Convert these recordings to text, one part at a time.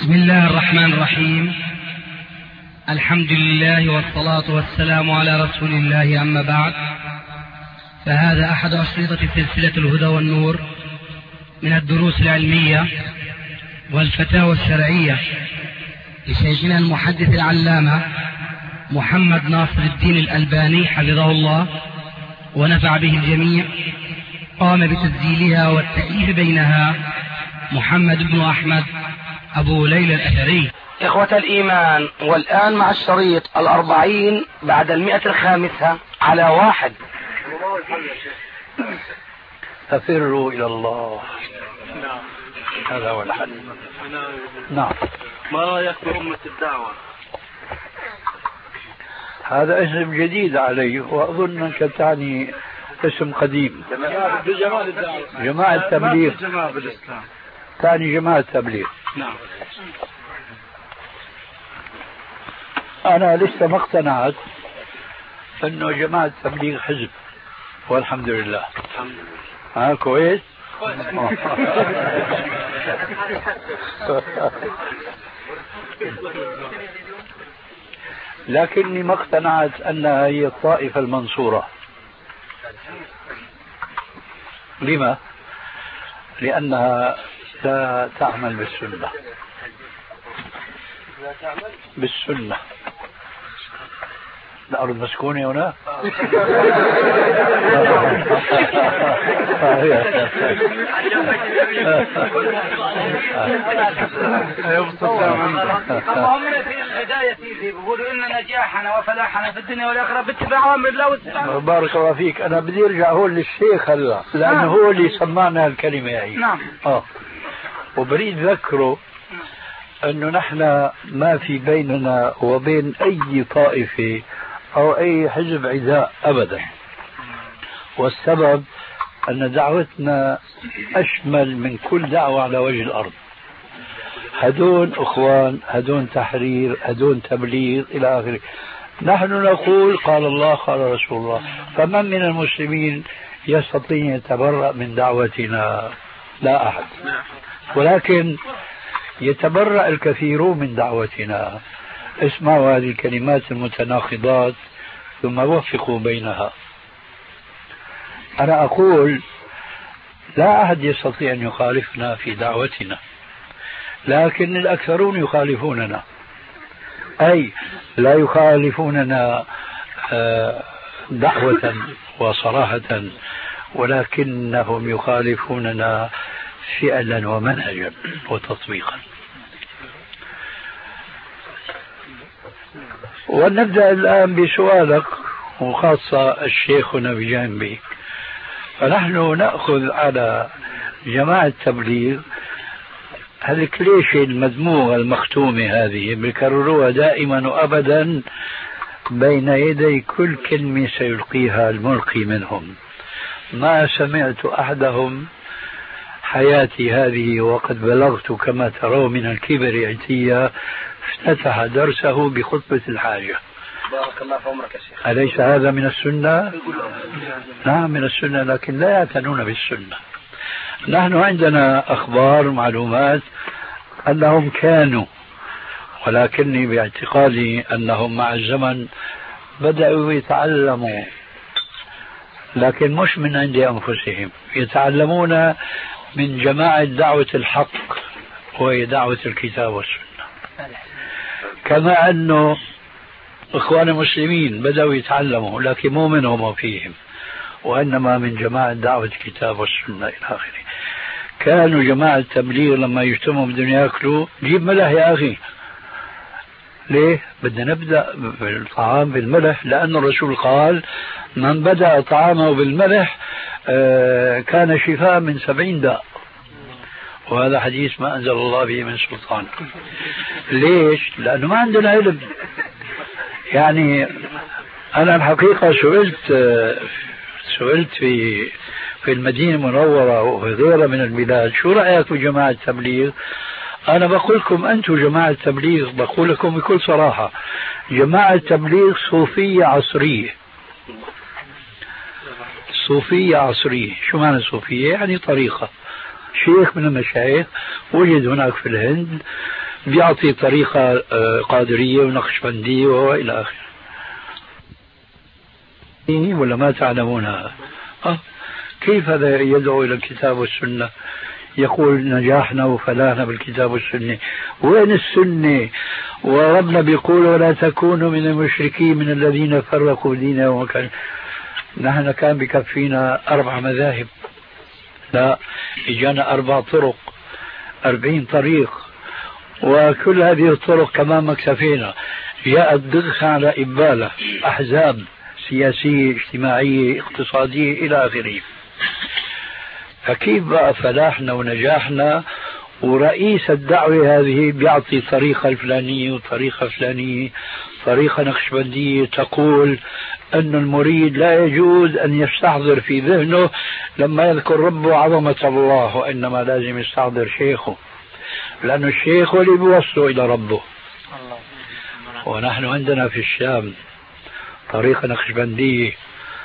بسم الله الرحمن الرحيم. الحمد لله والصلاة والسلام على رسول الله، أما بعد، فهذا أحد أشرطة سلسلة الهدى والنور من الدروس العلمية والفتاوى الشرعية لشيخنا المحدث العلامة محمد ناصر الدين الألباني حفظه الله ونفع به الجميع. قام بتسجيلها والتأليف بينها محمد بن أحمد أبو ليلى الأثري. إخوة الإيمان، والآن مع الشريط 40 بعد 105 على 1. تفروا إلى الله. هذا هو الحل. نعم. ما رأيك بأمة الدعوة؟ هذا اسم جديد علي، وأظن أنك تعني اسم قديم. جماعة الدعوة، جماعة التبليغ. جماعة بالإسلام. تعني جماعة التبليغ. نعم. أنا لسه ما اقتنعت أنه جماعة التبليغ حزب، والحمد لله. الحمد لله. كويس. لكني ما اقتنعت أنها هي الطائفة المنصورة. لما؟ لأنها لا تعمل بالسنة. بالسنة. الأرض مسكونة هنا. هم في البداية بيقولوا إن نجاحنا وفلاحنا في الدنيا والآخرة باتباع أوامر الله والسلام. بارك الله فيك. أنا بدي أرجع هون للشيخ هلا، لأنه هو اللي سمعنا الكلمة هي. نعم. وبريد ذكره أنه نحن ما في بيننا وبين أي طائفة أو أي حزب عداء أبدا، والسبب أن دعوتنا أشمل من كل دعوة على وجه الأرض. هدون أخوان، هدون تحرير، هدون تبليغ إلى آخره. نحن نقول قال الله قال رسول الله، فمن من المسلمين يستطيع يتبرأ من دعوتنا؟ لا أحد. ولكن يتبرأ الكثيرون من دعوتنا. اسمعوا هذه الكلمات المتناقضات ثم وفقوا بينها. أنا أقول لا أحد يستطيع أن يخالفنا في دعوتنا، لكن الأكثرون يخالفوننا، أي لا يخالفوننا دعوة وصراحة، ولكنهم يخالفوننا فعلا ومنهجا وتطبيقا. ونبدأ الآن بسؤالك، وخاصة الشيخنا بجانبي. فنحن نأخذ على جماعة التبليغ هالكليشة المدموغة المختومة هذه بيكرروها دائما وأبدا بين يدي كل كلمة سيلقيها الملقي منهم. ما سمعت أحدهم حياتي هذه وقد بلغت كما ترون من الكبر عتية افتتح درسه بخطبة الحاجة. بارك الله في عمرك يا شيخ. أليس هذا من السنة؟ نعم من السنة، لكن لا يعتنون بالسنة. نحن عندنا أخبار معلومات أنهم كانوا، ولكني باعتقادي أنهم مع الزمن بدأوا يتعلموا، لكن مش من عند أنفسهم، يتعلمون من جماعة دعوة الحق وهي دعوة الكتاب والسنة. كما أنه إخوان المسلمين بدأوا يتعلموا، لكن مو منهم وفيهم، وإنما من جماعة دعوة الكتاب والسنة إلى آخره. كانوا جماعة التبليغ لما يجتمعوا بدهم يأكلوا جيب ملح يا أخي. ليه؟ بدنا نبدأ بالطعام بالملح، لأن الرسول قال من بدأ طعامه بالملح كان شفاء من 70 داء، وهذا حديث ما أنزل الله به من سلطان. ليش؟ لأنه ما عندنا علم. يعني أنا الحقيقة سئلت في المدينة المنورة وفي غيرها من البلاد شو رأيك في جماعة التبليغ؟ أنا بقول لكم أنتم جماعة التبليغ، بقول لكم بكل صراحة جماعة التبليغ صوفية عصرية. صوفية عصرية. شو معنى صوفية؟ يعني طريقة. شيخ من المشايخ وجد هناك في الهند بيعطي طريقة قادرية ونقشبندية وإلى آخره. ولا ما تعلمونها؟ كيف هذا يدعو إلى الكتاب والسنة؟ يقول نجاحنا وفلاحنا بالكتاب والسنة. وين السنة؟ وربنا بيقول ولا تكونوا من المشركين من الذين فرقوا دينهم وكان. نحن كان بكفينا 4 مذاهب، لا إجانا 4 طرق، 40 طريق، وكل هذه الطرق كمان ما اكتفينا، جاءت ضغط على إبالة أحزاب سياسية اجتماعية اقتصادية إلى آخره. فكيف بقى فلاحنا ونجاحنا ورئيس الدعوة هذه بيعطي طريقة الفلانية وطريقة فلانية، طريقة نقشبندية تقول أن المريد لا يجوز أن يستحضر في ذهنه لما يذكر ربه عظمة الله، وإنما لازم يستحضر شيخه، لأن الشيخ هو اللي بيوصله إلى ربه. ونحن عندنا في الشام طريقة نقشبندية،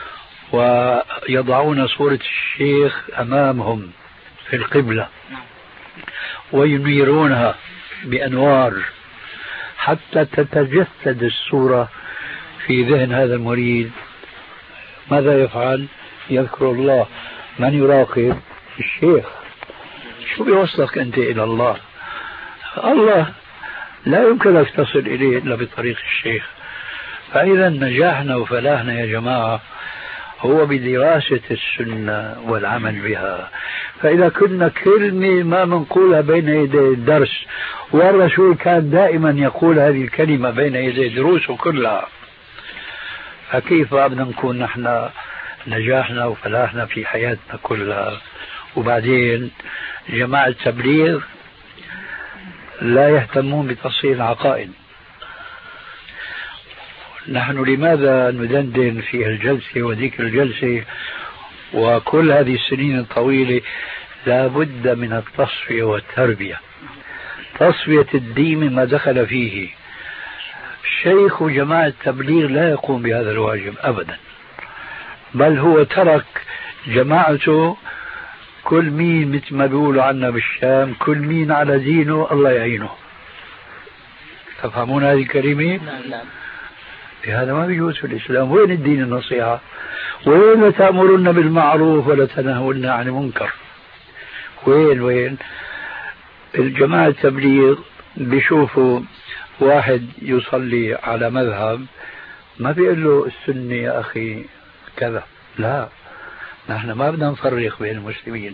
ويضعون صورة الشيخ أمامهم في القبلة وينيرونها بأنوار حتى تتجسد الصورة في ذهن هذا المريد. ماذا يفعل؟ يذكر الله. من يراقب؟ الشيخ. شو بيوصلك أنت إلى الله؟ الله لا يمكنك تصل إليه إلا بطريق الشيخ. فإذا نجاحنا وفلاحنا يا جماعة هو بدراسة السنة والعمل بها. فإذا كنا كلمة ما منقولها بين يدي الدرس، والرسول كان دائما يقول هذه الكلمة بين يدي دروسه كلها، فكيف بدنا نكون نحن نجاحنا وفلاحنا في حياتنا كلها؟ وبعدين جماعة التبليغ لا يهتمون بتصحيح العقائد. نحن لماذا ندندن في الجلسة وذيك الجلسة وكل هذه السنين الطويلة؟ لا بد من التصفية والتربية، تصفية الدين مما دخل فيه. شيخ جماعة التبليغ لا يقوم بهذا الواجب أبدا، بل هو ترك جماعته كل مين مثل ما بيقولوا عنا بالشام، كل مين على دينه الله يعينه. تفهمون هذه الكلمة؟ نعم. هذا ما بيجوز في الإسلام. وين الدين النصيحة؟ وين تأمرون بالمعروف ولا تنهون عن المنكر؟ وين الجماعة التبليغ بيشوفوا واحد يصلي على مذهب ما بيقول له السنة يا أخي كذا، لا، نحن ما بدنا نفرق بين المسلمين.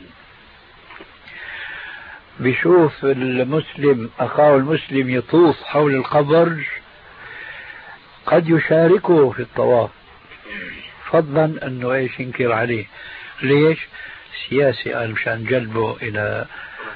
بيشوف المسلم أخاه المسلم يطوف حول القبر قد يشاركه في الطواف، فضلا أنه إيش ينكر عليه. ليش؟ سياسي، قال مشان جلبه إلى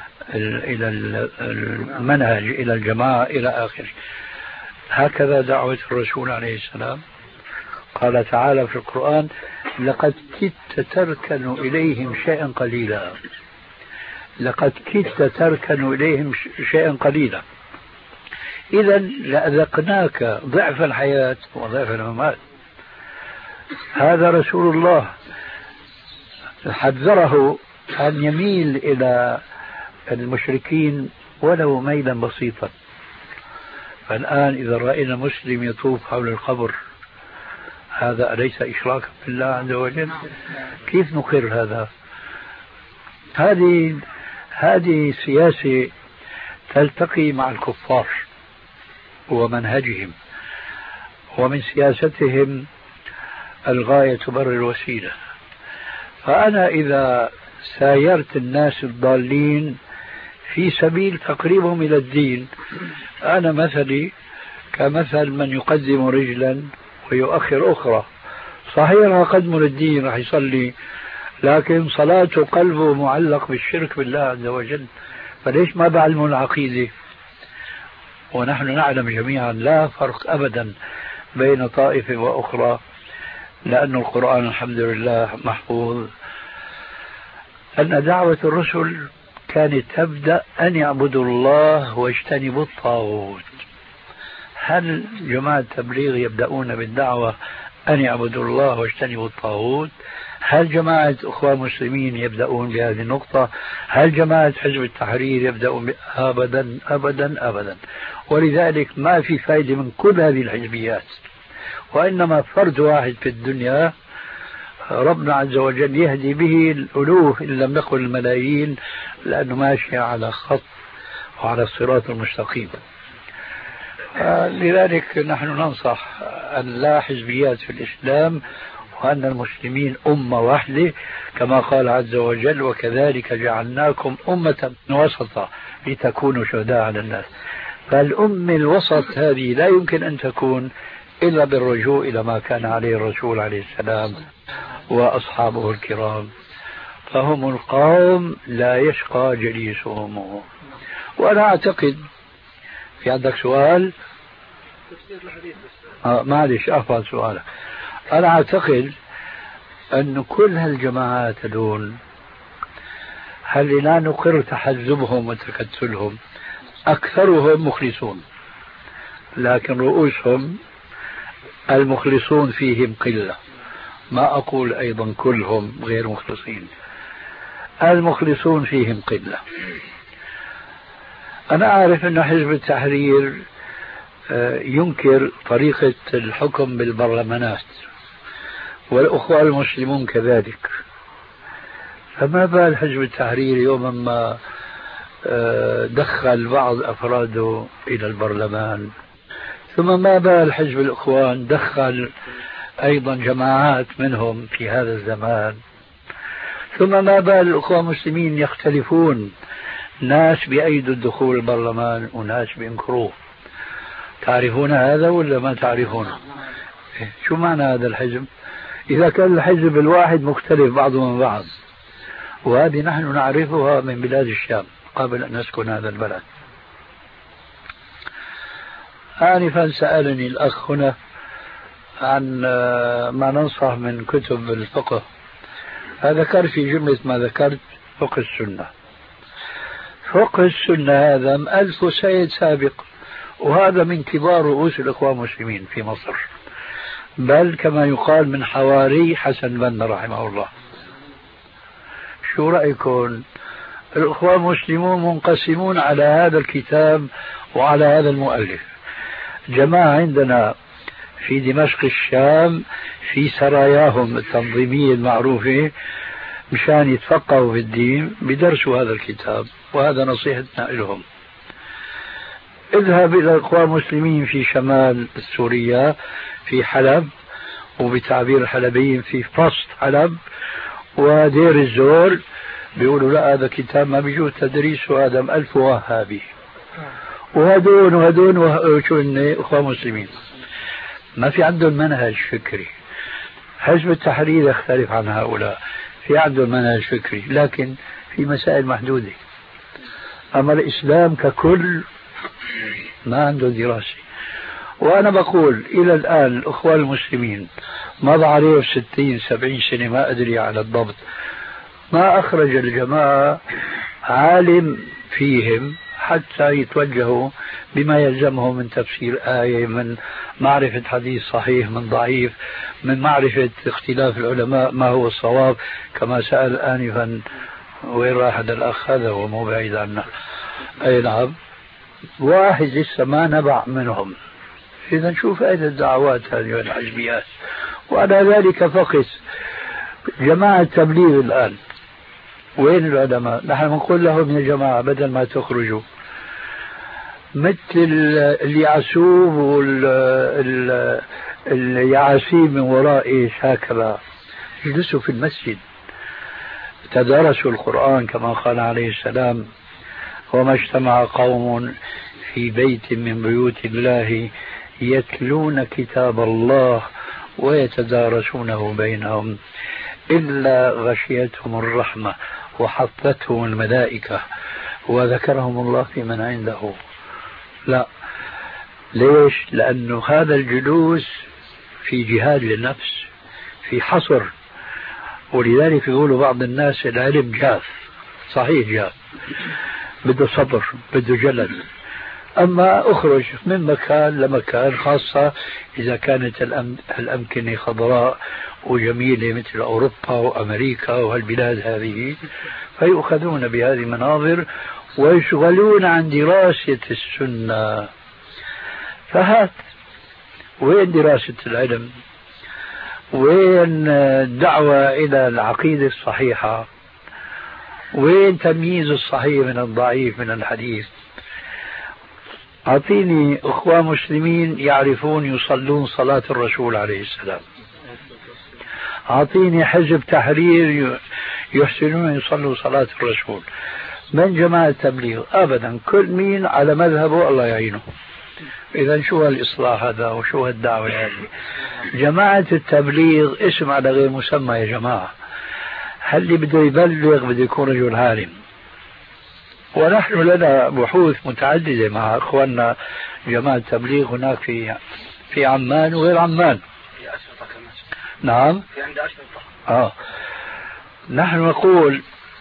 المنهج، إلى الجماعة، إلى آخره. هكذا دعوة الرسول عليه السلام. قال تعالى في القرآن لقد كدت تركن إليهم شيئا قليلا، لقد كدت تركن إليهم شيئا قليلا. إذا لأذقناك ضعف الحياة وضعف الممات. هذا رسول الله حذره أن يميل إلى المشركين ولو ميلا بسيطا. فالآن إذا رأينا مسلم يطوف حول القبر، هذا أليس إشراكا بالله عز وجل؟ كيف نقر هذا؟ هذه سياسة تلتقي مع الكفار ومنهجهم، ومن سياستهم الغاية تبرر الوسيلة. فأنا إذا سايرت الناس الضالين في سبيل تقريبهم إلى الدين، أنا مثلي كمثل من يقدم رجلا ويؤخر أخرى. صحيح قدم للدين راح يصلي، لكن صلاته قلبه معلق بالشرك بالله عز وجل، فليش ما بعلموا العقيدة؟ ونحن نعلم جميعا لا فرق أبدا بين طائفة وأخرى، لأن القرآن الحمد لله محفوظ. أن دعوة الرسل كانت تبدأ أن يعبدوا الله واجتنبوا الطاغوت. هل جماعة التبليغ يبدأون بالدعوة أن يعبدوا الله واجتنبوا الطاغوت؟ هل جماعة أخوان مسلمين يبدأون بهذه النقطة؟ هل جماعة حزب التحرير يبدأون أبدا أبدا أبدا. ولذلك ما في فائدة من كل هذه الحزبيات، وإنما فرد واحد في الدنيا ربنا عز وجل يهدي به الألوف إن لم نقل الملايين، لأنه ماشي على خط وعلى الصراط المستقيم. لذلك نحن ننصح أن لا حزبيات في الإسلام، وأن المسلمين أمة واحدة كما قال عز وجل: وكذلك جعلناكم أمة وسطا لتكونوا شهداء على الناس. فالأمة الوسط هذه لا يمكن أن تكون إلا بالرجوع إلى ما كان عليه الرسول عليه السلام وأصحابه الكرام، فهم القوم لا يشقى جليسهم. وأنا أعتقد في عندك سؤال؟ معلش أفضل سؤالك. أنا أعتقد أن كل هالجماعات هذول هل لا نقر تحزبهم وتكتلهم، أكثرهم مخلصون، لكن رؤوسهم المخلصون فيهم قلة. ما أقول أيضا كلهم غير مخلصين، المخلصون فيهم قلة. أنا أعرف أن حزب التحرير ينكر طريقة الحكم بالبرلمانات، والأخوة المسلمون كذلك. فما بال حزب التحرير يوم ما دخل بعض أفراده إلى البرلمان، ثم ما بال حزب الإخوان دخل أيضا جماعات منهم في هذا الزمان، ثم ما بال الأخوة المسلمين يختلفون، ناس بأيدوا الدخول البرلمان وناس بينكروه. تعرفون هذا ولا ما تعرفونه؟ شو معنى هذا الحزب؟ إذا كان الحزب الواحد مختلف بعضه من بعض، وهذه نحن نعرفها من بلاد الشام قبل أن نسكن هذا البلد. آنفا سألني الأخ هنا عن ما ننصح من كتب الفقه، فذكر في جملة ما ذكرت فقه السنة. فقه السنة هذا مؤلفه سيد سابق، وهذا من كبار رؤوس الإخوان المسلمين في مصر، بل كما يقال من حواري حسن بن رحمه الله. شو رأيكم؟ الإخوان المسلمون منقسمون على هذا الكتاب وعلى هذا المؤلف. جماعة عندنا في دمشق الشام في سراياهم التنظيمية المعروفة مشان يتفقهوا في الدين بدرسوا هذا الكتاب، وهذا نصيحتنا لهم. اذهب إلى الإخوان المسلمين في شمال سوريا في حلب، وبتعبير الحلبيين في فسط حلب ودير الزور، بيقولوا لا هذا كتاب ما بيجوز تدريسه، هذا مؤلف وهابي. وهدون شو إني إخوان مسلمين ما في عندهم منهج فكري. حزب التحرير يختلف عن هؤلاء، في عندهم منهج فكري لكن في مسائل محدودة. أما الإسلام ككل ما عنده دراسة. وأنا بقول إلى الآن الأخوان المسلمين مضى عليه 60-70 سنة ما أدري على الضبط، ما أخرج الجماعة عالم فيهم حتى يتوجهوا بما يلزمهم من تفسير آية، من معرفة حديث صحيح من ضعيف، من معرفة اختلاف العلماء ما هو الصواب، كما سأل آنفا وين راح هذا الأخ هذا ومو بعيد عنا. أي نعم، واحد لسه ما نبع منهم. إذا شو فائدة الدعوات هذه الحزبيات؟ وعلى ذلك فقس جماعة التبليغ الآن وين العلماء؟ نحن نقول لهم يا جماعة بدل ما تخرجوا مثل اليعسوب واليعاسيب من وراء إيش هكذا، اجلسوا في المسجد تدارسوا القرآن كما قال عليه السلام: وما اجتمع قوم في بيت من بيوت الله يتلون كتاب الله ويتدارسونه بينهم إلا غشيتهم الرحمة وحفتهم الملائكة وذكرهم الله في من عنده. لا، ليش؟ لأنه هذا الجلوس في جهاد للنفس، في حصر. ولذلك يقولوا بعض الناس العلم جاف، صحيح جاف، بده صبر، بده جلد. أما أخرج من مكان لمكان، خاصة إذا كانت الأمكنة خضراء وجميلة مثل أوروبا وأمريكا وهالبلاد هذه، فيؤخذون بهذه المناظر ويشغلون عن دراسة السنة. فهات وين دراسة العلم؟ وين الدعوة إلى العقيدة الصحيحة؟ وين تمييز الصحيح من الضعيف من الحديث؟ أعطيني أخوة مسلمين يعرفون يصلون صلاة الرسول عليه السلام، أعطيني حزب تحرير يحسنون يصلوا صلاة الرسول. من جماعة التبليغ أبدا، كل مين على مذهبه الله يعينه. إذا شو هالإصلاح هذا وشو هالدعوة هذه؟ جماعة التبليغ اسم على غير مسمى يا جماعة. هل اللي بده يبلغ بده يكون رجل عالم، ونحن لنا بحوث متعددة مع أخواننا جماعة التبليغ هناك في عمان وغير عمان. نعم في عندي أشرطة. نحن نقول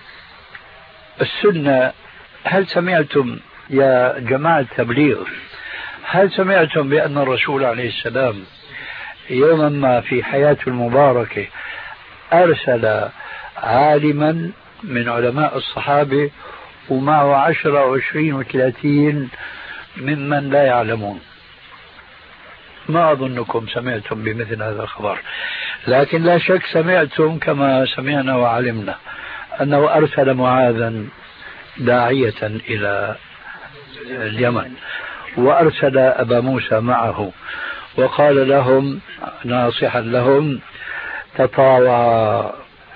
السنة. هل سمعتم يا جماعة التبليغ، هل سمعتم بأن الرسول عليه السلام يوما ما في حياته المباركة أرسل عالما من علماء الصحابة ومعه 10 و20 و30 ممن لا يعلمون؟ ما أظنكم سمعتم بمثل هذا الخبر، لكن لا شك سمعتم كما سمعنا وعلمنا أنه أرسل معاذا داعية إلى اليمن، وأرسل أبا موسى معه وقال لهم ناصحا لهم: تطاوعا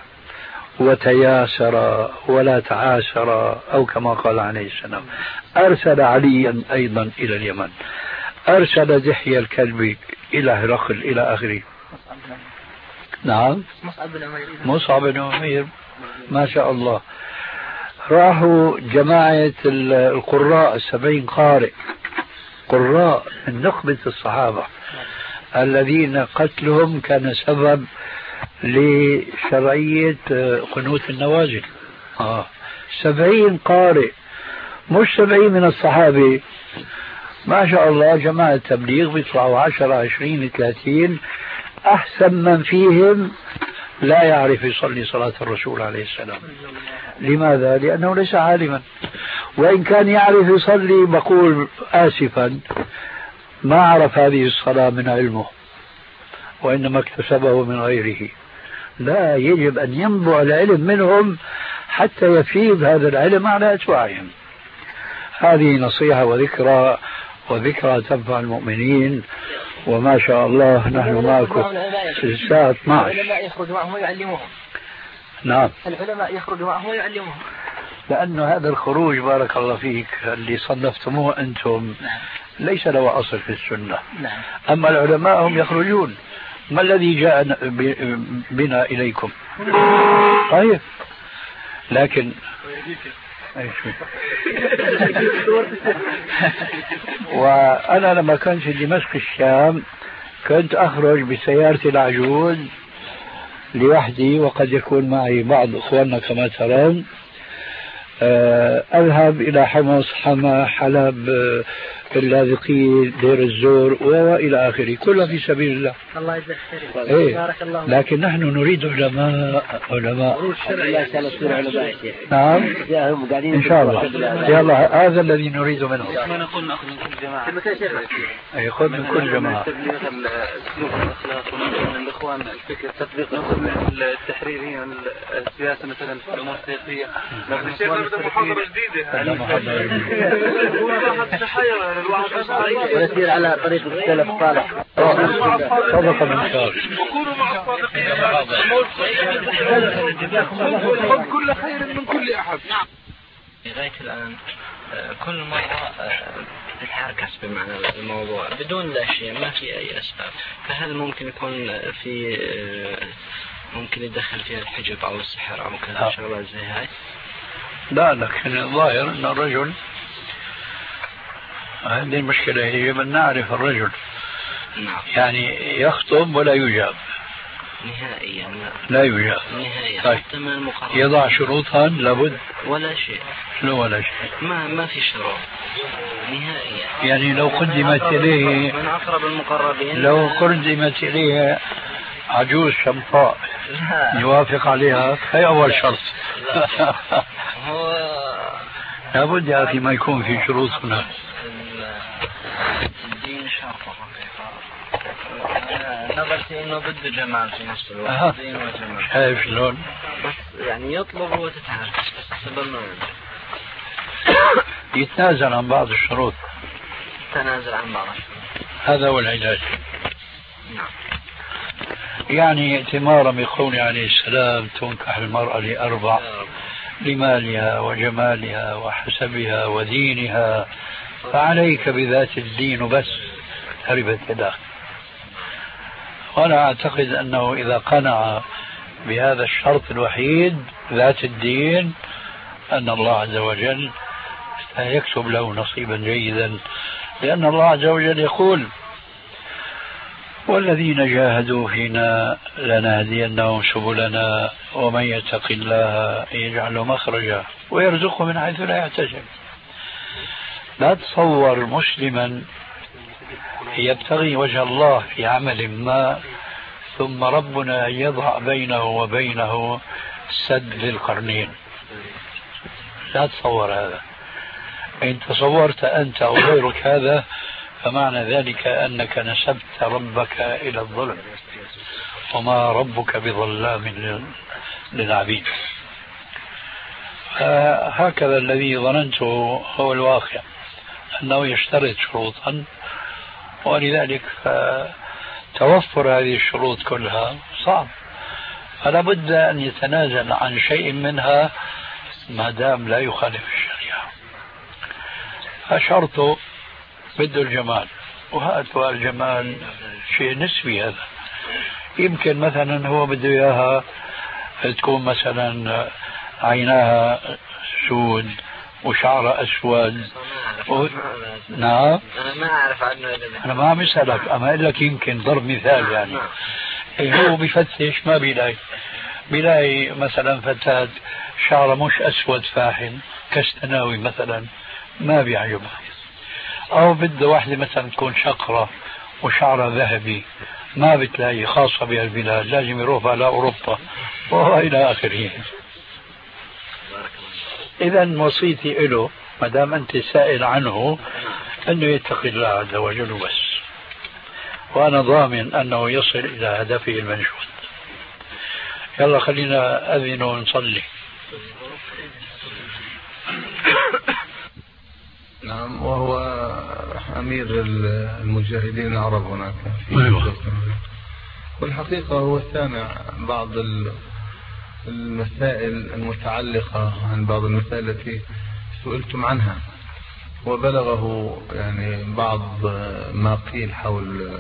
وتياسرا ولا تعاسرا، أو كما قال عليه السلام. أرسل عليا أيضا إلى اليمن، أرسل دحية الكلب إلى هرقل إلى آخره. نعم مصعب بن عمير ما شاء الله. راحوا جماعة القراء 70 قارئ، قراء من نخبة الصحابة الذين قتلهم كان سبب لشرعية قنوت النوازل. 70 قارئ، مش 70 من الصحابة. ما شاء الله جماعة التبليغ بيطلعوا 10 20 30 أحسن من فيهم لا يعرف يصلي صلاة الرسول عليه السلام. لماذا؟ لأنه ليس عالما، وإن كان يعرف يصلي بقول آسفا ما عرف هذه الصلاة من علمه، وإنما اكتسبه من غيره. لا، يجب أن ينبع العلم منهم حتى يفيض هذا العلم على أتباعهم. هذه نصيحة وذكرى تنفع المؤمنين. وما شاء الله نحن معكم في الساعة 12. العلماء يخرج معهم ويعلموهم. نعم، العلماء يخرج معهم ويعلموهم، لأنه هذا الخروج بارك الله فيك اللي صنفتموه أنتم ليس له أصل في السنة. أما العلماء هم يخرجون. ما الذي جاء بنا إليكم؟ طيب، لكن وأنا لما كنت في دمشق الشام كنت أخرج بسيارتي العجوز لوحدي، وقد يكون معي بعض أخواننا كما ترون. أذهب إلى حمص، حما، حلب، اللاذقية، دير الزور وإلى آخره، كلها في سبيل الله. الله يجزاك خير. بارك الله. لكن نحن نريد علماء. نعم إن شاء الله. يلا هذا الذي نريد منه. ما نقول نأخذ من كل جماعة. خذ من كل جماعة. تبليغ السلوك والأخلاق من الإخوان الفكر، تطبيق التحريرية السياسة مثلا في الأمور السياسية. الشيخ بدأ محاضرة جديدة. ونسير على طريق السلف الصالح. صدق من شاء. وكونوا مع الصادقين. خذ كل خير من كل أحد. لغاية الآن كل مرة تتعكس بمعنى الموضوع بدون لا شيء، ما في أي أسباب. فهل ممكن يكون في ممكن يدخل فيها الحجب أو السحر أو كذا شغلات زي هاي؟ لا، لكن الظاهر أن الرجل، هذه المشكلة، يجب أن نعرف الرجل. يعني يخطب ولا يجاب، نهائيا لا يوجد نهائيا. طيب. حتى من المقربين يضع شروطا لابد ولا شيء. شنو ولا شيء؟ ما في شروط نهائيا. يعني لو قدمت إليه من أقرب المقربين، لو قدمت إليه عجوز شمطاء يوافق عليها، هي أول شرط. هو لابد يا أخي ما يكون في شروط هنا. الدين شرط نظرت انه بده جمال في نفس الوقت. دين وجمال. شايف شلون؟ بس يعني يطلب وتتعرف يتنازل عن بعض الشروط. تنازل عن بعض الشروط، هذا هو العلاج. نعم. يعني ائتمارا بقول عليه السلام تنكح المرأة لأربع: لمالها وجمالها وحسبها ودينها، فعليك بذات الدين بس هربت يداك. وأنا أعتقد أنه إذا قنع بهذا الشرط الوحيد ذات الدين أن الله عز وجل سيكتب له نصيبا جيدا، لأن الله عز وجل يقول: والذين جاهدوا فينا لنهدينهم سبلنا ومن يتق الله يجعل مخرجا ويرزقه من حيث لا يحتسب. لا تصور مسلما يبتغي وجه الله في عمل ما ثم ربنا يضع بينه وبينه سد للقرنين. لا تصور هذا. إن تصورت أنت أو غيرك هذا فمعنى ذلك أنك نسبت ربك إلى الظلم، وما ربك بظلام للعبيد. هكذا الذي ظننته هو الواقع، أنه يشترط شروطا، ولذلك توفر هذه الشروط كلها صعب، فلا بد أن يتنازل عن شيء منها ما دام لا يخالف الشريعة. فشرطه بده الجمال، وهذا الجمال شيء نسبي. هذا يمكن مثلا هو بده إياها تكون مثلا عيناها سود وشعرها أسود نعم. أنا ما أعرف عنه. أنا ما عم أسألك، أما أقول لك يمكن ضرب مثال يعني. هو بفتش ما بيلاقي مثلا فتاة شعرها مش أسود فاحم كاستناوي مثلا، ما بيعجبها. أو بده واحدة مثلا تكون شقرة وشعرها ذهبي، ما بتلاقي، خاصة بهالبلاد لازم يروح على أوروبا وإلى آخره. إذا وصيتي له ما دام أنت سائل عنه أنه يتقي الله عز وجل بس، وأنا ضامن أنه يصل إلى هدفه المنشود. يلا خلينا أذن ونصلي. نعم. وهو أمير المجاهدين العرب هناك أيوة. والحقيقة هو سامع بعض المسائل المتعلقة عن بعض المسائل التي سئلتم عنها، وبلغه يعني بعض ما قيل حول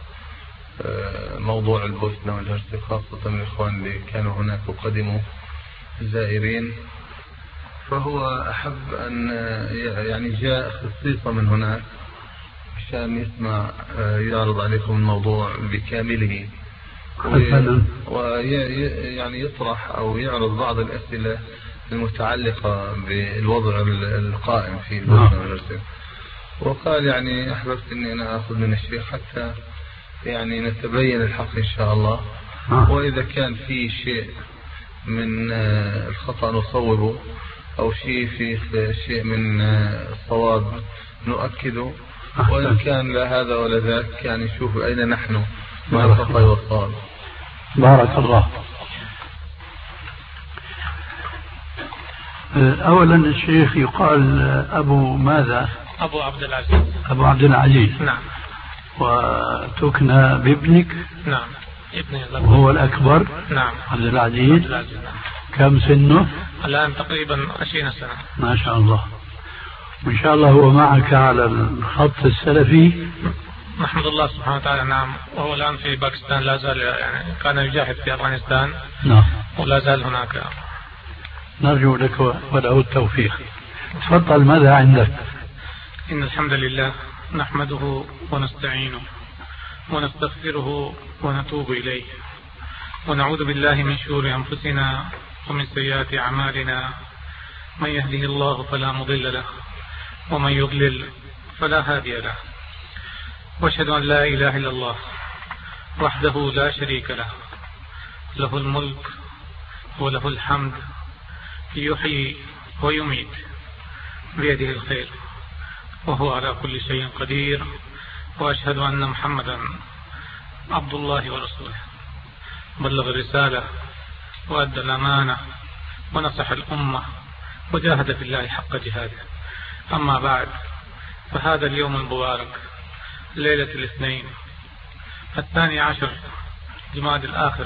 موضوع البوسنة والهرسك، خاصة من الإخوان اللي كانوا هناك وقدموا زائرين. فهو أحب أن يعني جاء خصيصا من هناك عشان يسمع يعرض عليكم الموضوع بكامله، ويعني يطرح أو يعرض بعض الأسئلة المتعلقة بالوضع القائم في البوسنة والهرسك. وقال يعني أحببت أني أنا أخذ من الشيخ حتى يعني نتبين الحق إن شاء الله، وإذا كان في شيء من الخطأ نصوبه، أو في شيء من الصواب نؤكده، وإن كان لا هذا ولا ذاك يعني نشوف أين نحن مع الخطأ والصواب. بارك الله. أولا الشيخ يقال أبو ماذا؟ أبو عبد العزيز. أبو عبد العزيز. نعم. وتكنى بابنك؟ نعم ابني وهو الأكبر. نعم عبد العزيز. نعم. كم سنه؟ الآن تقريبا 20 سنة. ما شاء الله. وإن شاء الله هو معك على الخط السلفي. نحمد الله سبحانه وتعالى. نعم. وهو الآن في باكستان، لا زال يعني كان يجاهد في أفغانستان. نعم. ولا زال هناك. نرجو لك وله التوفيق. تفضل، ماذا عندك؟ إن الحمد لله نحمده ونستعينه ونستغفره ونتوب إليه، ونعوذ بالله من شرور أنفسنا ومن سيئات أعمالنا، من يهده الله فلا مضل له ومن يضلل فلا هادي له، وأشهد أن لا إله إلا الله وحده لا شريك له، له الملك وله الحمد، يحيي ويميت، بيده الخير وهو على كل شيء قدير. وأشهد أن محمدا عبد الله ورسوله، بلغ الرسالة وأدى الأمانة ونصح الأمة وجاهد في الله حق جهاده. أما بعد، فهذا اليوم المبارك ليلة الاثنين 12 جمادى الآخر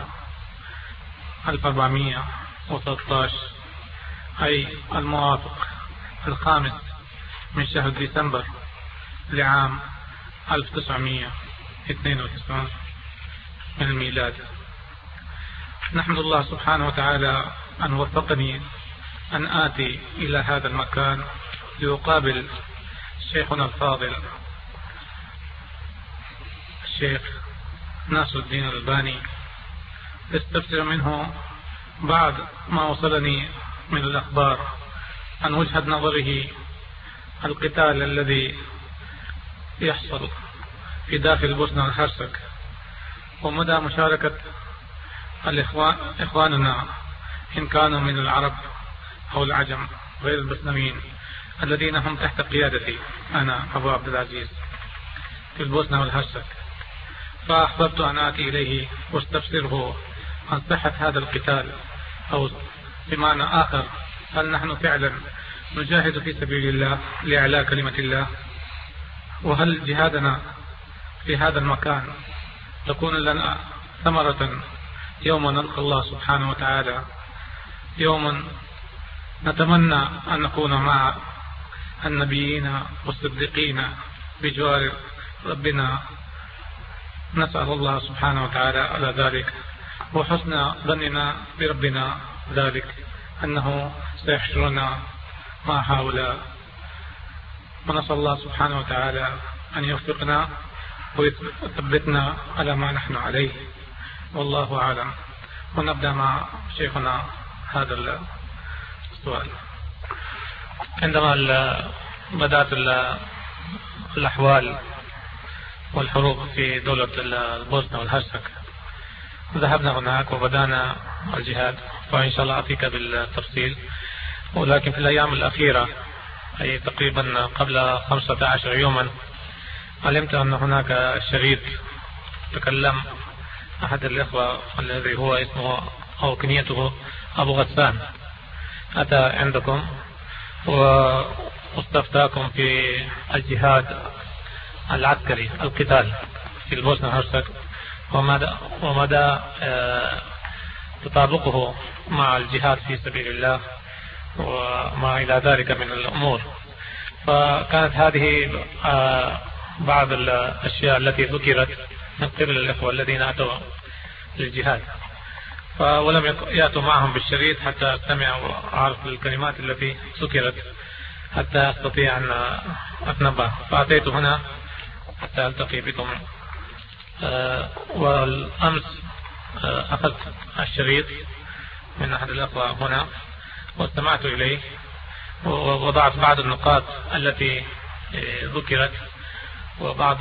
1413، أي الموافق 5 من شهر ديسمبر لعام 1992 من الميلاد. نحمد الله سبحانه وتعالى أن وفقني أن آتي إلى هذا المكان لأقابل شيخنا الفاضل الشيخ ناصر الدين الألباني، استفسر منه بعض ما وصلني من الأخبار عن وجهة نظره القتال الذي يحصل في داخل البوسنة والهرسك، ومدى مشاركة إخواننا إن كانوا من العرب أو العجم غير البوسنويين الذين هم تحت قيادتي أنا أبو عبد العزيز في البوسنة والهرسك. فأحببت أن آتي إليه واستفسره عن صحة هذا القتال، أو بمعنى آخر هل نحن فعلا نجاهد في سبيل الله لإعلاء كلمة الله، وهل جهادنا في هذا المكان تكون لنا ثمرة يوم نلقى الله سبحانه وتعالى، يوم نتمنى أن نكون مع النبيين والصديقين بجوار ربنا. نسأل الله سبحانه وتعالى على ذلك، وحسن ظننا بربنا ذلك أنه سيحشرنا مع هؤلاء. ونسأل الله سبحانه وتعالى أن يوفقنا ويثبتنا على ما نحن عليه، والله أعلم. ونبدأ مع شيخنا هذا السؤال. عندما بدأت الأحوال والحروب في دولة البوسنة والهرسك ذهبنا هناك وبدأنا الجهاد، فإن شاء الله أعطيك بالتفصيل. ولكن في الأيام الأخيرة، أي تقريبا قبل 15 يوما، علمت أن هناك شريط تكلم أحد الإخوة الذي هو اسمه أو كنيته أبو غسان، أتى عندكم واستفتاكم في الجهاد العسكري، القتال في البوسنة والهرسك، ومدى تطابقه مع الجهاد في سبيل الله وما إلى ذلك من الأمور. فكانت هذه بعض الأشياء التي ذكرت من قبل الإخوة الذين أتوا للجهاد، ولم يأتوا معهم بالشريط حتى أستمع وأعرف الكلمات التي ذكرت حتى أستطيع أن أتنبه. فأتيت هنا حتى ألتقي بكم. والأمس أخذت الشريط من أحد الأخوة هنا واستمعت إليه، ووضعت بعض النقاط التي ذكرت وبعض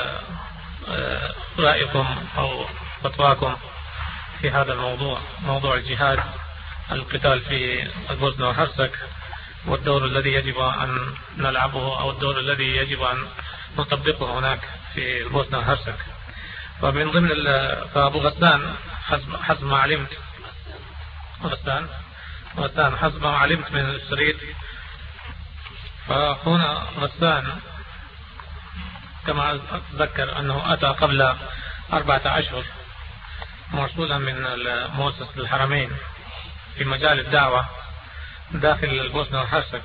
رأيكم أو فتواكم في هذا الموضوع، موضوع الجهاد، القتال في البوسنة والهرسك، والدور الذي يجب أن نلعبه أو الدور الذي يجب أن نطبقه هناك في البوسنة والهرسك. ومن ضمن فأبو غسان حسب ما علمت حسب ما علمت من الشريط، فهنا غسان كما أتذكر أنه أتى قبل 4 أشهر مرسولا من مؤسسة الحرمين في مجال الدعوة داخل البوسنة والهرسك.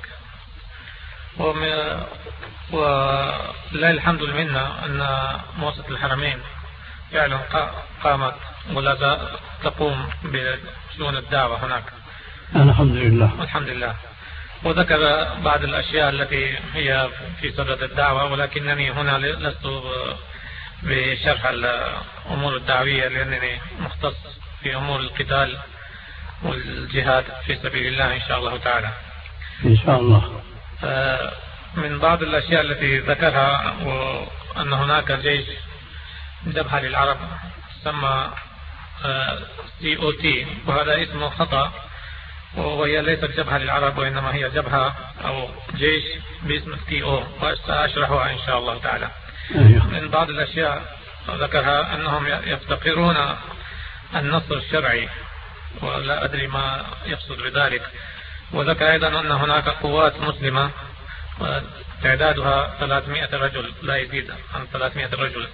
ولله الحمد لله أن مؤسسة الحرمين فعلا قامت ولا تقوم بشؤون الدعوة هناك، الحمد لله. الحمد لله. وذكر بعض الأشياء التي هي في صدد الدعوة، ولكنني هنا لست بشرح الأمور الدعوية لأنني مختص في أمور القتال والجهاد في سبيل الله إن شاء الله تعالى. إن شاء الله. من بعض الأشياء التي ذكرها وأن هناك جيش جبهة للعرب سمى COT، وهذا اسمه خطأ، وهي ليست جبهة للعرب وإنما هي جبهة أو جيش باسم TO، وسأشرحها إن شاء الله تعالى. من بعض الأشياء ذكرها أنهم يفتقرون النصر الشرعي، ولا أدري ما يقصد بذلك. وذكر أيضا أن هناك قوات مسلمة تعدادها 300 رجل، لا يزيد عن 300 رجل.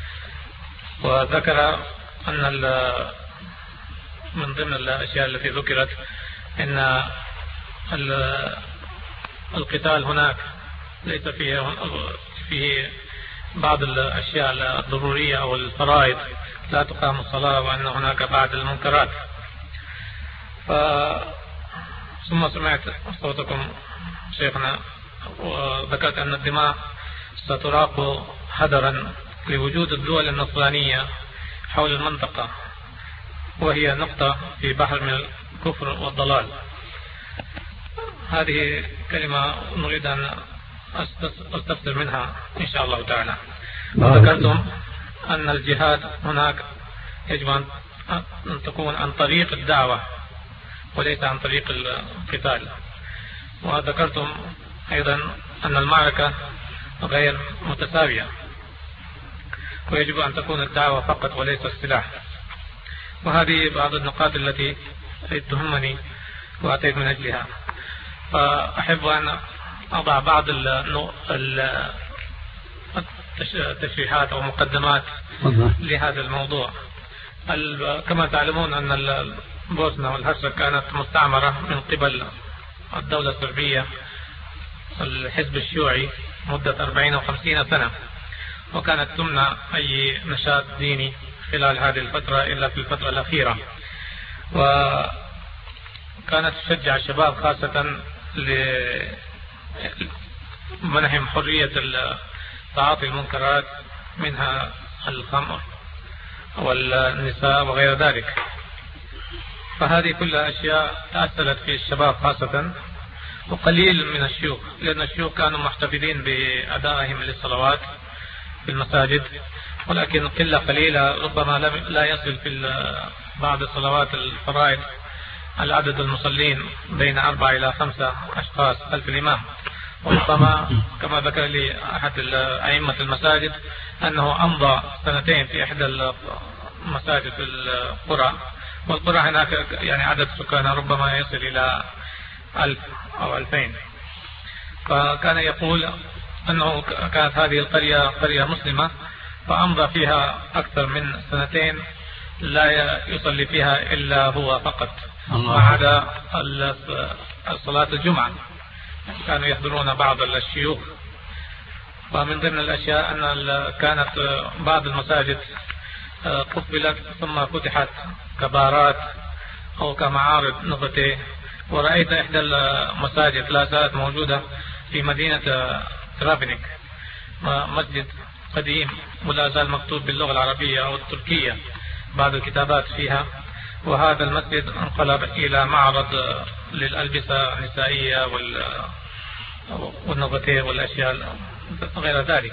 وذكر أن من ضمن الأشياء التي ذكرت أن القتال هناك ليس فيه بعض الأشياء الضرورية أو الفرائض، لا تقام الصلاة، وأن هناك بعض المنكرات. ثم سمعت صوتكم شيخنا وذكرت أن الدماء ستراق هدرا لوجود الدول النصرانية حول المنطقة، وهي نقطة في بحر من الكفر والضلال. هذه كلمة نريد أن أستفسر منها إن شاء الله تعالى. وذكرتم أن الجهاد هناك يجب أن تكون عن طريق الدعوة وليس عن طريق القتال. وذكرتم أيضا أن المعركة غير متساوية، ويجب أن تكون الدعوة فقط وليس السلاح. وهذه بعض النقاط التي تهمني وأتيت من أجلها. فأحب أن أضع بعض التشريحات أو مقدمات لهذا الموضوع. كما تعلمون أن البوسنة والهرسك كانت مستعمرة من قبل الدولة الصربية، الحزب الشيوعي، مدة 40 أو 50 سنة، وكانت تمنع أي نشاط ديني خلال هذه الفترة إلا في الفترة الأخيرة. وكانت تشجع الشباب خاصة لمنحهم حرية تعاطي المنكرات، منها الخمر والنساء وغير ذلك. فهذه كلها أشياء تأثرت في الشباب خاصة، وقليل من الشيوخ، لأن الشيوخ كانوا محتفظين بأدائهم للصلوات في المساجد، ولكن قلة قليلة، ربما لا يصل في بعض الصلوات الفرائض العدد المصلين بين 4 إلى 5 أشخاص خلف الإمام. وربما كما ذكر لي أحد أئمة المساجد أنه أمضى 2 في إحدى المساجد في القرى، والقرى هناك يعني عدد سكانها ربما يصل إلى 1000 أو 2000. فكان يقول أنه كانت هذه القرية قرية مسلمة، فأمضى فيها أكثر من 2 لا يصلي فيها إلا هو فقط، ما عدا صلاة الجمعة كانوا يحضرون بعض الشيوخ. ومن ضمن الأشياء أن كانت بعض المساجد قفلت ثم فتحت كبارات أو كمعارض نقطة. ورأيت إحدى المساجد لا زالت موجودة في مدينة ترابنيك، مسجد قديم ولا زال مكتوب باللغة العربية أو التركية بعض الكتابات فيها. وهذا المسجد انقلب إلى معرض للألبسة النسائية والنباتية والأشياء غير ذلك.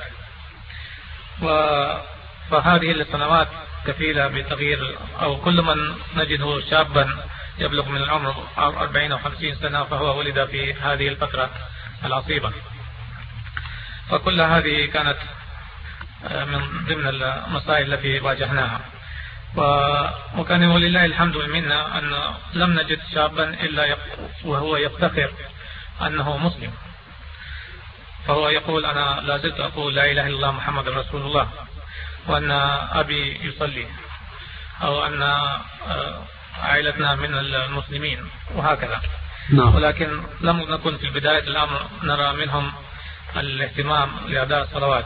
فهذه السنوات كفيلة بتغيير، أو كل من نجده شابا يبلغ من العمر 40 أو 50 سنة فهو ولد في هذه الفترة العصيبة. فكل هذه كانت من ضمن المسائل التي واجهناها. وكان ولله الحمد والمنة أن لم نجد شابا إلا وهو يفتخر أنه مسلم، فهو يقول أنا لا زلت أقول لا إله إلا الله محمد رسول الله، وأن أبي يصلي، أو أن عائلتنا من المسلمين، وهكذا. ولكن لم نكن في بداية الأمر نرى منهم الاهتمام لأداء الصلوات.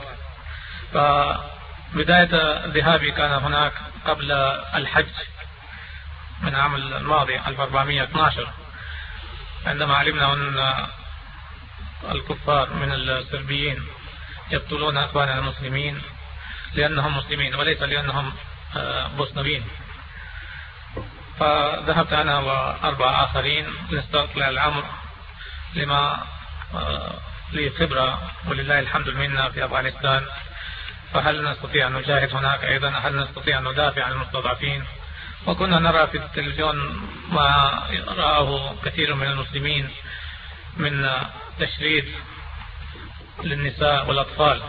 فبداية ذهابي كان هناك قبل الحج من العام الماضي 1412، عندما علمنا أن الكفار من الصربيين يقتلون أخواننا المسلمين لأنهم مسلمين وليس لأنهم بوسنويين. فذهبت أنا وأربع آخرين لاستطلاع الأمر لما لي خبرة ولله الحمد منا في أفغانستان، فهل نستطيع أن نجاهد هناك أيضا؟ هل نستطيع أن ندافع عن المستضعفين؟ وكنا نرى في التلفزيون ما رآه كثير من المسلمين من تشريد للنساء والأطفال،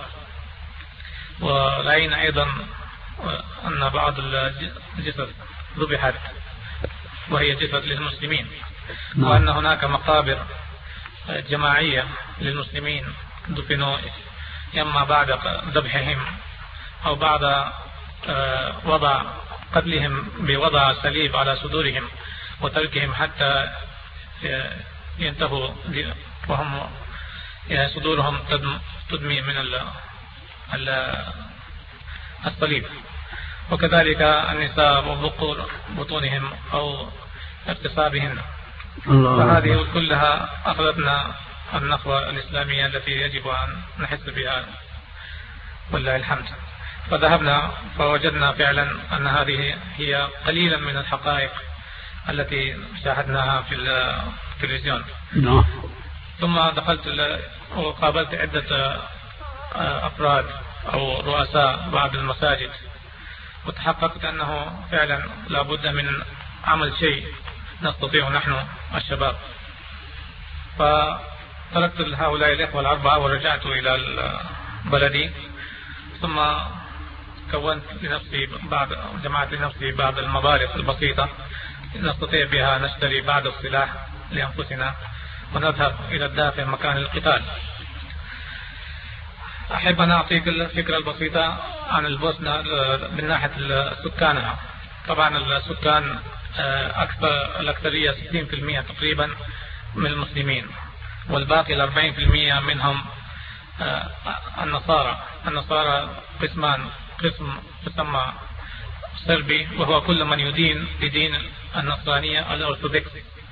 ورأينا أيضا أن بعض الجثث ذبحت وهي جثث للمسلمين، وأن هناك مقابر جماعية للمسلمين دفنوا إما بعد ذبحهم أو بعد وضع قتلهم بوضع صليب على صدورهم وتركهم حتى ينتهوا وهم صدورهم تدمي من الصليب. وكذلك النساء وبطونهم أو اغتصابهن. فهذه كلها أخذتنا النخوة الإسلامية التي يجب أن نحس بها والله الحمد. فذهبنا فوجدنا فعلا أن هذه هي قليلا من الحقائق التي شاهدناها في التلفزيون. ثم دخلت وقابلت عدة أفراد أو رؤساء بعض المساجد، وتحققت أنه فعلا لابد من عمل شيء نستطيع نحن الشباب. فتركت هؤلاء الإخوة الأربعة ورجعت إلى بلدي، ثم كونت لنفسي جمعت لنفسي بعض المبالغ البسيطة نستطيع بها نشتري بعض السلاح لأنفسنا ونذهب إلى الدافع مكان القتال. أحب أن أعطيك الفكرة البسيطة عن البوسنة من ناحية سكانها. طبعا السكان الأكثرية 60% تقريبا من المسلمين، والباقي 40% منهم النصارى قسمان، قسم يسمى صربي وهو كل من يدين بدين النصرانية الأرثوذكس،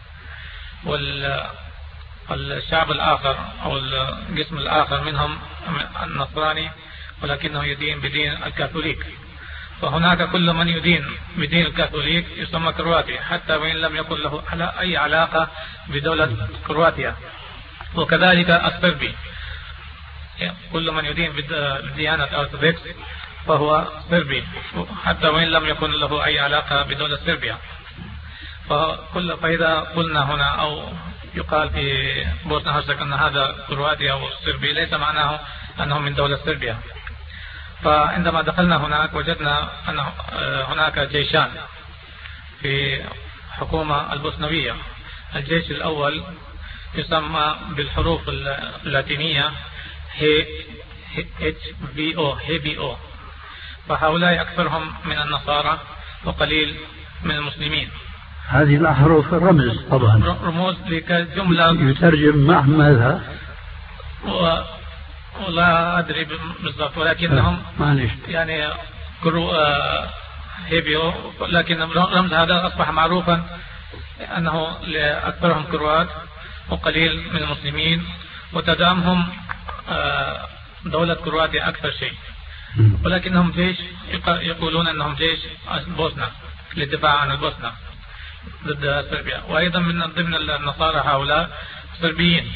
والشعب الآخر أو القسم الآخر منهم النصراني ولكنه يدين بدين الكاثوليك. فهناك كل من يدين بدين الكاثوليك يسمى كرواتي حتى وإن لم يكن له أي علاقة بدولة كرواتيا. وكذلك الصربي كل من يدين بديانة الأرثوذكس فهو صربي حتى وإن لم يكن له أي علاقة بدولة صربيا. فإذا قلنا هنا أو يقال في بوسنة هرسك أن هذا كرواتيا أو صربي ليس معناه أنهم من دولة صربيا. فعندما دخلنا هناك وجدنا أن هناك جيشان في حكومة البوسنوية. الجيش الأول يسمى بالحروف اللاتينية HBO، فهؤلاء أكثرهم من النصارى وقليل من المسلمين. هذه الأحرف الرمز طبعا، رموز لكجملة يترجم مع ماذا؟ ولا أدري بالضبط، ولكنهم يعني هيبيو، لكن رمز هذا أصبح معروفا أنه لأكثرهم كروات وقليل من المسلمين، وتدعمهم دولة كرواتيا أكثر شيء، ولكنهم جيش يقولون أنهم جيش بوسنة للدفاع عن البوسنة ضد صربيا. وأيضا من ضمن النصارى هؤلاء صربيين،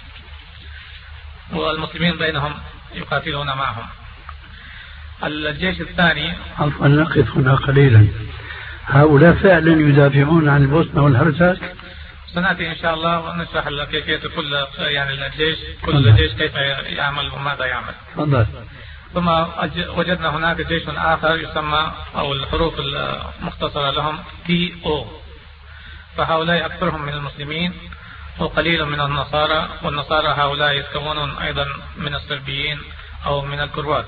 والمسلمين بينهم يقاتلون معهم. الجيش الثاني عفوا نقف هنا قليلا. هؤلاء فعلا يدافعون عن البوسنة والهرسك؟ سنأتي إن شاء الله ونشرح لك كيفية كل كل جيش كيف يعمل وماذا يعمل. تفضل. ثم وجدنا هناك جيش آخر يسمى أو الحروف المختصرة لهم TO، فهؤلاء أكثرهم من المسلمين وقليل من النصارى، والنصارى هؤلاء يتكونون أيضا من الصربيين أو من الكروات.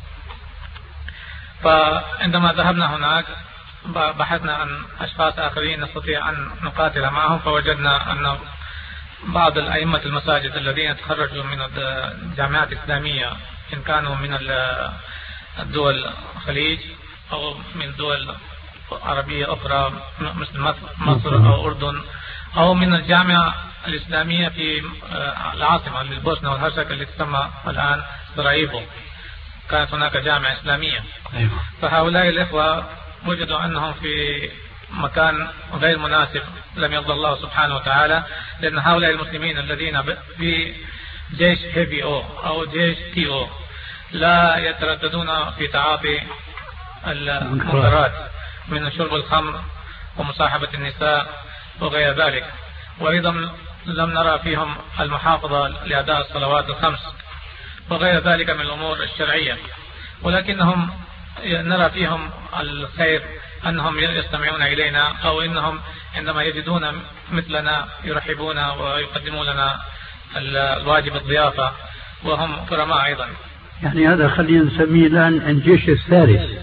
فعندما ذهبنا هناك بحثنا عن أشخاص آخرين نستطيع أن نقاتل معهم، فوجدنا أن بعض الأئمة المساجد الذين تخرجوا من الجامعات الإسلامية إن كانوا من الدول الخليج أو من دول عربية أخرى مثل مصر أو أردن أو من الجامعة الإسلامية في العاصمة للبوسنة والهرسك اللي تسمى الآن سراييفو، كانت هناك جامعة إسلامية. فهؤلاء الإخوة وجدوا أنهم في مكان غير مناسب لم يرضى الله سبحانه وتعالى، لأن هؤلاء المسلمين الذين في جيش HBO أو جيش TO لا يترددون في تعاطي المنكرات من شرب الخمر ومصاحبة النساء وغير ذلك. وأيضا لم نرى فيهم المحافظة لأداء الصلوات الخمس وغير ذلك من الأمور الشرعية، ولكنهم نرى فيهم الخير أنهم يستمعون إلينا، أو أنهم عندما يجدون مثلنا يرحبون ويقدمون لنا الواجب الضيافة، وهم كرماء أيضا. يعني هذا خلينا نسميه الآن الجيش الثالث.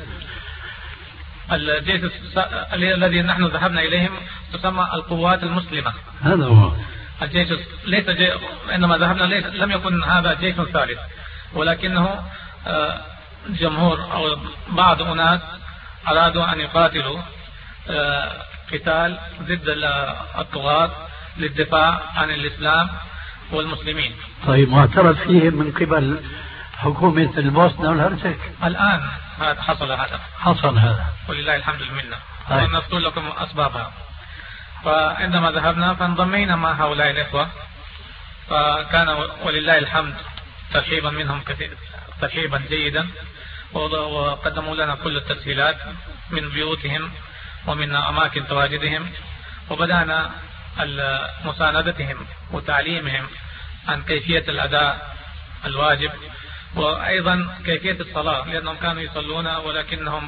الجيش الذي نحن ذهبنا إليهم تسمى القوات المسلمة. هذا هو الجيش، ليس عندما ذهبنا لم يكن هذا جيش ثالث، ولكنه جمهور أو بعض أناس أرادوا أن يقاتلوا قتال ضد الطغاة للدفاع عن الإسلام والمسلمين. طيب معترف فيهم من قبل حكومة البوسنة والهرسك؟ الآن حصل هذا ولله الحمد لله، ونذكر لكم أسبابها. فعندما ذهبنا فانضمينا مع هؤلاء الإخوة، فكان ولله الحمد ترحيبا منهم ترحيبا جيدا، وقدموا لنا كل التسهيلات من بيوتهم ومن أماكن تواجدهم، وبدأنا مساندتهم وتعليمهم عن كيفية الأداء الواجب، وأيضا كيفية الصلاة، لأنهم كانوا يصلون ولكنهم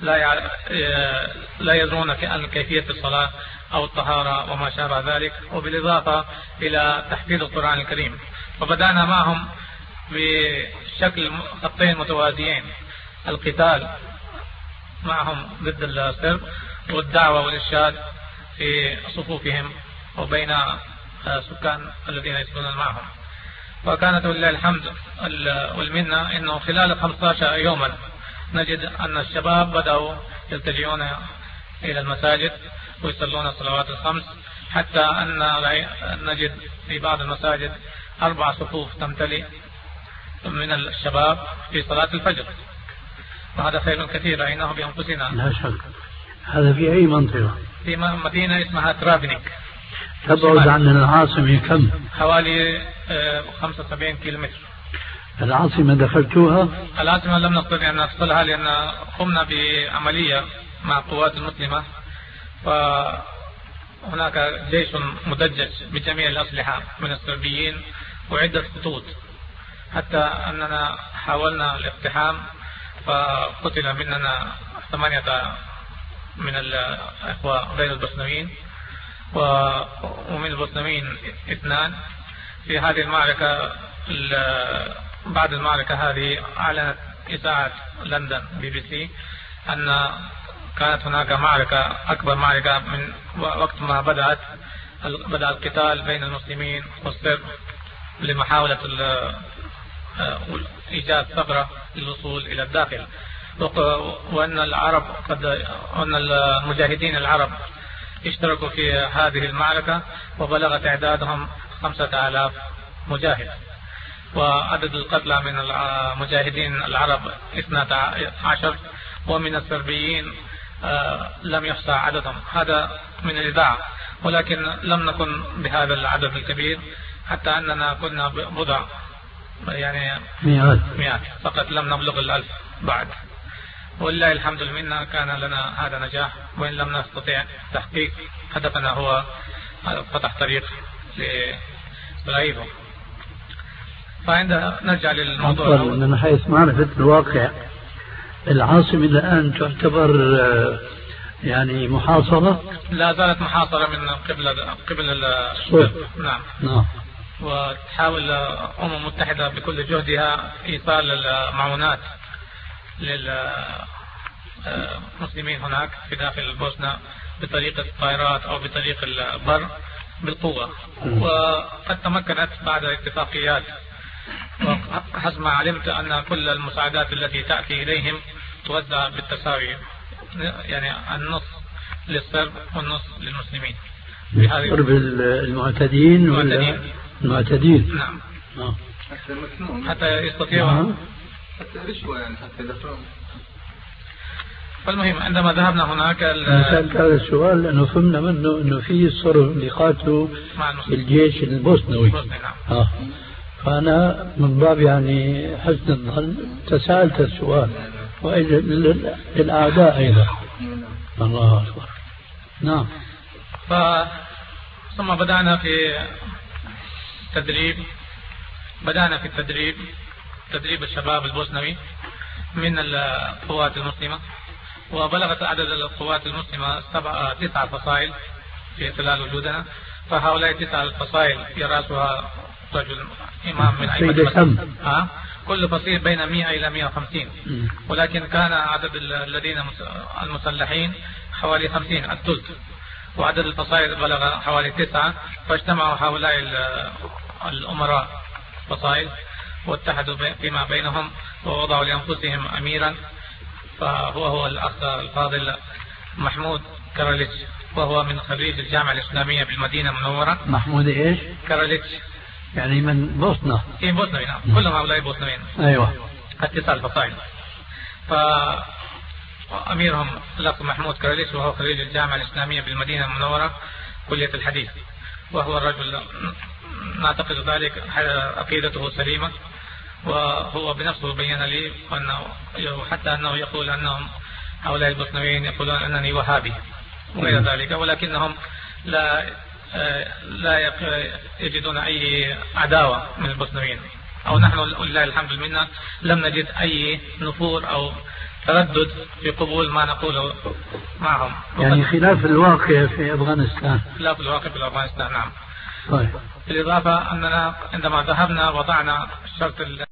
لا يدرون عن كيفية الصلاة أو الطهارة وما شابه ذلك، وبالإضافة إلى تحفيظ القرآن الكريم. فبدأنا معهم بشكل خطين متوازيين: القتال معهم ضد السرب، والدعوة والإرشاد في صفوفهم وبين سكان الذين يسكنون معهم. وكانت ولله الحمد والمنة أنه خلال 15 يوما نجد أن الشباب بدأوا يلتجئون إلى المساجد ويصلون الصلوات الخمس، حتى أن نجد في بعض المساجد 4 صفوف تمتلئ من الشباب في صلاة الفجر، وهذا خير كثير رأيناه بأنفسنا. لا شك. هذا في أي منطقة؟ في مدينة اسمها ترابنيك، تبعد عن العاصمة كم؟ حوالي 75 كيلومتر. العاصمة دخلتوها؟ العاصمة لم نستطيع أن ندخلها لأن قمنا بعملية مع القوات المسلمة، فهناك جيش مدجج بجميع الأسلحة من الصربيين وعدة خطوط، حتى أننا حاولنا الاقتحام فقتل مننا 8 من الإخوة غير البوسنويين، ومن البوسنويين 2. في هذه المعركة، بعد المعركة هذه أعلنت إذاعة لندن BBC أن كانت هناك معركة، أكبر معركة من وقت ما بدأ القتال بين المسلمين والسرب لمحاولة إيجاد ثغرة للوصول إلى الداخل، وأن أن المجاهدين العرب اشتركوا في هذه المعركة وبلغ تعدادهم 5000 مجاهد، وعدد القتلى من المجاهدين العرب 12، ومن السربيين لم يحصى عددهم. هذا من الإذاعة، ولكن لم نكن بهذا العدد الكبير، حتى أننا كنا بضع يعني مئات فقط، لم نبلغ 1000 بعد. ولله الحمد لله كان لنا هذا نجاح، وإن لم نستطيع تحقيق هدفنا هو فتح طريق لسراييفو. فعند نرجع للموضوع من حيث معرفة الواقع، العاصمة الآن تعتبر يعني محاصرة؟ لا زالت محاصرة من قبل السرب. نعم. وتحاول الأمم المتحدة بكل جهدها إيصال المعونات للمسلمين هناك في داخل البوسنة بطريقة الطائرات أو بطريق البر بالقوة، وقد تمكنت بعد اتفاقيات. وحسب ما علمت أن كل المساعدات التي تأتي إليهم توزع بالتساوي، يعني النص للسرب والنص للمسلمين. السرب المعتدين. نعم. حتى يستطيعوا حتى رشوة، يعني حتى يدفعون. فالمهم عندما ذهبنا هناك سألت هذا السؤال لأنه فهمنا منه أنه في صرف اللي قاتلوا الجيش البوسنوي. نعم. فأنا من باب يعني حسن الظن تساءلت السؤال، وإذا للأعداء أيضا. الله أكبر. نعم. ثم بدأنا في تدريب الشباب البوسنوي من القوات المسلمة، وبلغت عدد القوات المسلمة 9 فصائل في خلال وجودنا. فهؤلاء 9 الفصائل يرأسها رجل إمام من أئمة كل فصيل بين 100 إلى 150، ولكن كان عدد الذين المسلحين حوالي 50 الثلث، وعدد الفصائل بلغ حوالي 9. فاجتمعوا هؤلاء الأمراء فصائل واتحدوا فيما بينهم ووضعوا لأنفسهم أميرا، فهو الأخ الفاضل محمود كاراليتش، وهو من خريج الجامعة الإسلامية بالمدينة المنورة. محمود إيش؟ كاراليتش، يعني من بوسنة. إيه بوسنوي، نعم. كلهم هؤلاء بوسنويين. أيوة. 9 الفصائل. فأميرهم الأخ محمود كاراليتش، وهو خريج الجامعة الإسلامية بالمدينة المنورة كلية الحديث، وهو الرجل نعتقد ذلك عقيدته سليمة، وهو بنفسه بين لي أنه حتى أنه يقول أنهم هؤلاء البوسنويين يقولون أنني وهابي وغير ذلك، ولكنهم لا يجدون أي عداوة من البوسنويين، أو نحن لله الحمد لله لم نجد أي نفور أو تردد في قبول ما نقوله معهم. يعني خلاف الواقع في أفغانستان. خلاف الواقع في أفغانستان، نعم. طيب. بالإضافة أننا عندما ذهبنا وضعنا الشرط